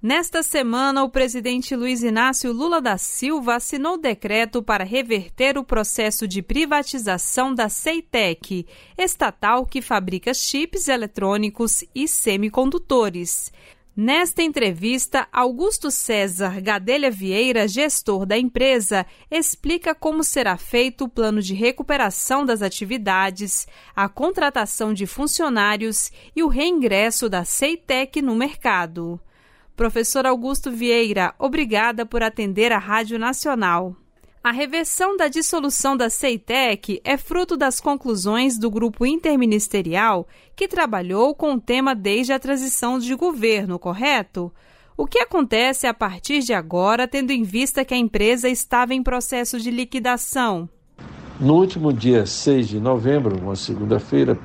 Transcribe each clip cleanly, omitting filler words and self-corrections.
Nesta semana, o presidente Luiz Inácio Lula da Silva assinou o decreto para reverter o processo de privatização da Ceitec, estatal que fabrica chips eletrônicos e semicondutores. Nesta entrevista, Augusto César Gadelha Vieira, gestor da empresa, explica como será feito o plano de recuperação das atividades, a contratação de funcionários e o reingresso da Ceitec no mercado. Professor Augusto Vieira, obrigada por atender a Rádio Nacional. A reversão da dissolução da Ceitec é fruto das conclusões do grupo interministerial que trabalhou com o tema desde a transição de governo, correto? O que acontece a partir de agora, tendo em vista que a empresa estava em processo de liquidação? No último dia 6 de novembro, uma segunda-feira,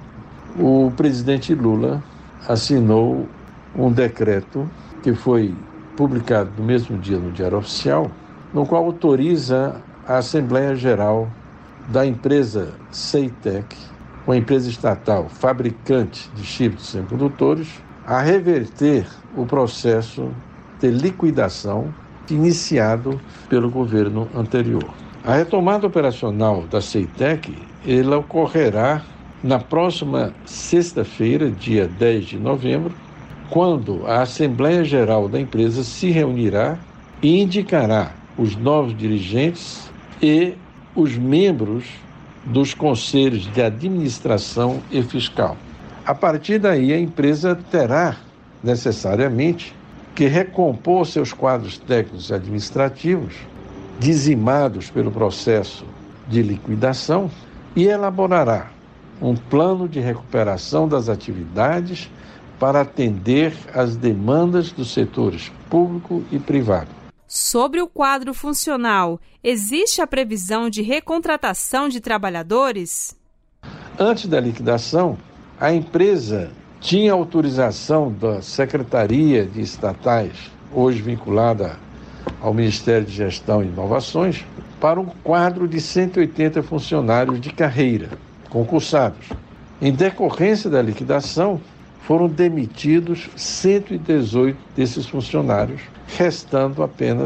o presidente Lula assinou um decreto que foi publicado no mesmo dia no Diário Oficial, no qual autoriza a Assembleia Geral da empresa Ceitec, uma empresa estatal fabricante de chips de semicondutores, a reverter o processo de liquidação iniciado pelo governo anterior. A retomada operacional da Ceitec, ela ocorrerá na próxima sexta-feira, dia 10 de novembro, quando a Assembleia Geral da empresa se reunirá e indicará os novos dirigentes e os membros dos conselhos de administração e fiscal. A partir daí, a empresa terá necessariamente que recompor seus quadros técnicos e administrativos, dizimados pelo processo de liquidação, e elaborará um plano de recuperação das atividades para atender às demandas dos setores público e privado. Sobre o quadro funcional, existe a previsão de recontratação de trabalhadores? Antes da liquidação, a empresa tinha autorização da Secretaria de Estatais, hoje vinculada ao Ministério de Gestão e Inovações, para um quadro de 180 funcionários de carreira, concursados. Em decorrência da liquidação, foram demitidos 118 desses funcionários, restando apenas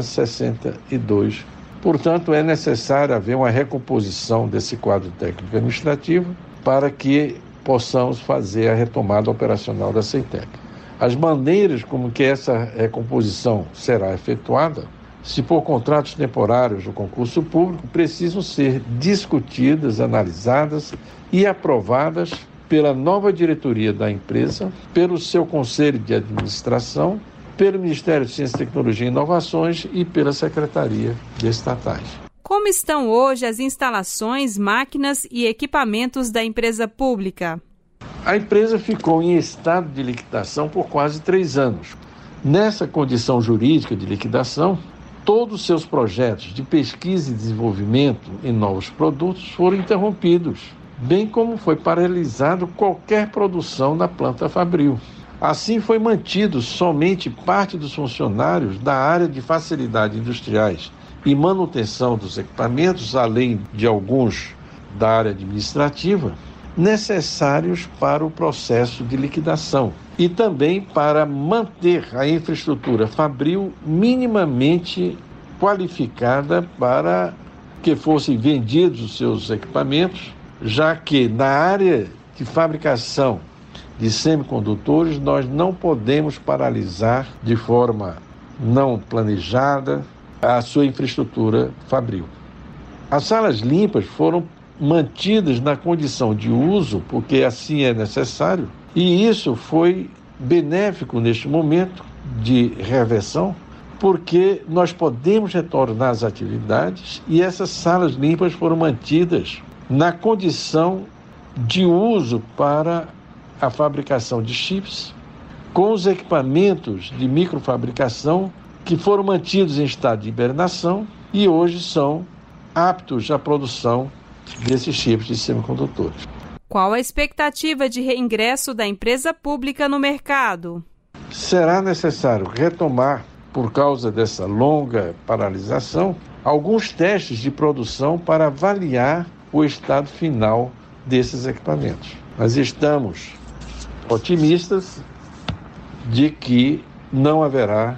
62. Portanto, é necessário haver uma recomposição desse quadro técnico administrativo para que possamos fazer a retomada operacional da Ceitec. As maneiras como que essa recomposição será efetuada, se por contratos temporários do concurso público, precisam ser discutidas, analisadas e aprovadas pela nova diretoria da empresa, pelo seu conselho de administração, pelo Ministério de Ciência, Tecnologia e Inovações e pela Secretaria de Estatais. Como estão hoje as instalações, máquinas e equipamentos da empresa pública? A empresa ficou em estado de liquidação por quase 3 anos. Nessa condição jurídica de liquidação, todos os seus projetos de pesquisa e desenvolvimento em novos produtos foram interrompidos, bem como foi paralisado qualquer produção na planta fabril. Assim, foi mantido somente parte dos funcionários da área de facilidades industriais e manutenção dos equipamentos, além de alguns da área administrativa, necessários para o processo de liquidação e também para manter a infraestrutura fabril minimamente qualificada para que fossem vendidos os seus equipamentos, já que na área de fabricação de semicondutores nós não podemos paralisar de forma não planejada a sua infraestrutura fabril. As salas limpas foram mantidas na condição de uso, porque assim é necessário, e isso foi benéfico neste momento de reversão, porque nós podemos retornar às atividades e essas salas limpas foram mantidas na condição de uso para a fabricação de chips, com os equipamentos de microfabricação que foram mantidos em estado de hibernação e hoje são aptos à produção desses chips de semicondutores. Qual a expectativa de reingresso da empresa pública no mercado? Será necessário retomar, por causa dessa longa paralisação, alguns testes de produção para avaliar o estado final desses equipamentos. Nós estamos otimistas de que não haverá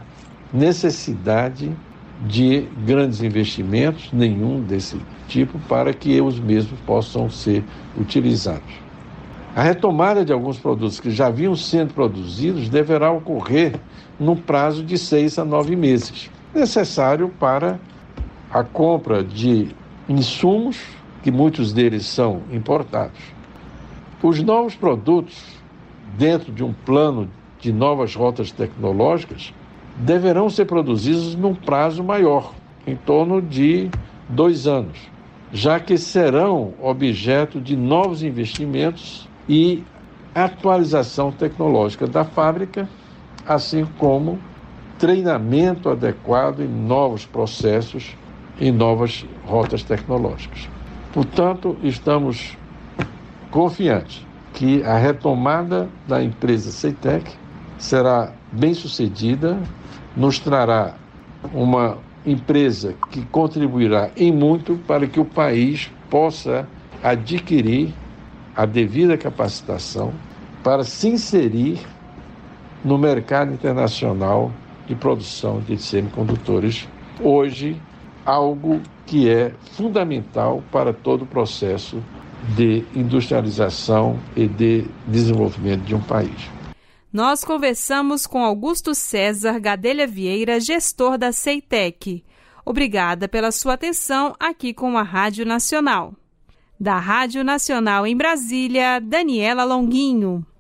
necessidade de grandes investimentos, nenhum desse tipo, para que os mesmos possam ser utilizados. A retomada de alguns produtos que já vinham sendo produzidos deverá ocorrer num prazo de 6 a 9 meses, necessário para a compra de insumos, que muitos deles são importados. Os novos produtos, dentro de um plano de novas rotas tecnológicas, deverão ser produzidos num prazo maior, em torno de 2 anos, já que serão objeto de novos investimentos e atualização tecnológica da fábrica, assim como treinamento adequado em novos processos, em novas rotas tecnológicas. Portanto, estamos confiantes que a retomada da empresa CEITEC será bem sucedida, nos trará uma empresa que contribuirá em muito para que o país possa adquirir a devida capacitação para se inserir no mercado internacional de produção de semicondutores, hoje algo que é fundamental para todo o processo de industrialização e de desenvolvimento de um país. Nós conversamos com Augusto César Gadelha Vieira, gestor da CEITEC. Obrigada pela sua atenção aqui com a Rádio Nacional. Da Rádio Nacional em Brasília, Daniela Longuinho.